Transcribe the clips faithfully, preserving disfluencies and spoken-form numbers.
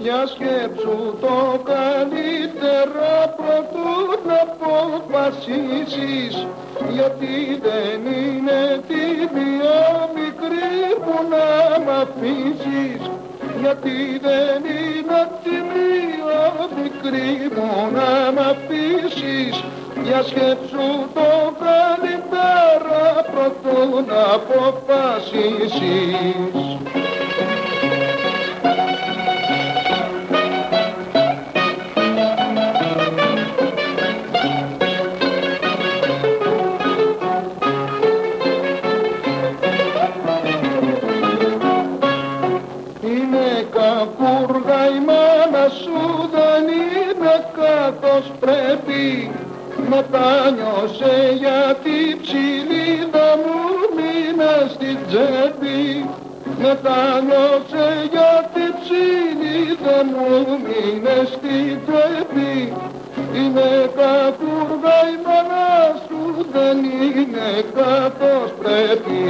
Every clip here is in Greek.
Για σκέψου το καλύτερο προτού να αποφασίσεις, γιατί δεν είναι τιμία μικρή που να μ' αφήσεις, γιατί δεν είναι τιμία μικρή που να μ' αφήσεις. Για σκέψου το καλύτερο προτού να αποφασίσεις. Κακούργα η μάνα σου δεν είναι καθώς πρέπει, μετάνιωσε γιατί η ψιλίδα μου μείνε στην τσέπη, μετάνιωσε γιατί η ψιλίδα μου μείνε στην τσέπη. Είναι κακούργα η μάνα σου δεν είναι καθώς πρέπει.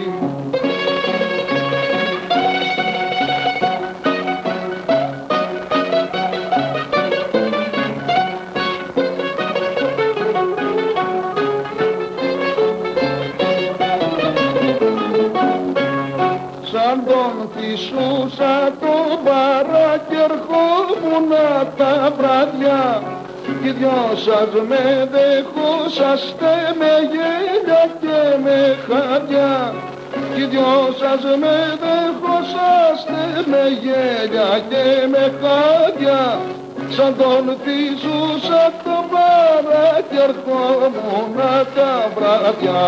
Σαν τον φυσούσα το μπαράκι ερχόμουνα τα βράδια, κι δυο σας με δεχόσαστε με γέλια και με χάδια, κι δυο σας με δεχόσαστε με γέλια και με χάδια. Σαν τον φυσούσα το μπαράκι ερχόμουνα τα βράδια.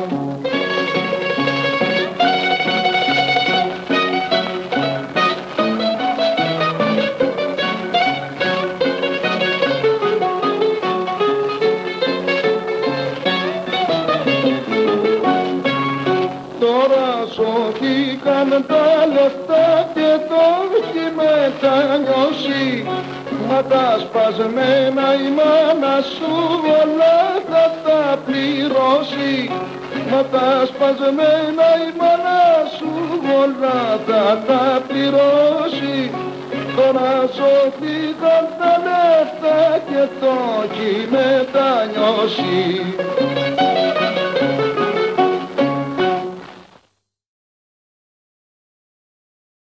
Σωθήκαν τα λεφτά και το έχει μετανιώσει, μα τα σπασμένα η μάνα σου όλα θα τα πληρώσει, μα τα σπασμένα η μάνα σου όλα θα τα πληρώσει. Τώρα σωθήκαν τα λεφτά και το έχει μετανιώσει.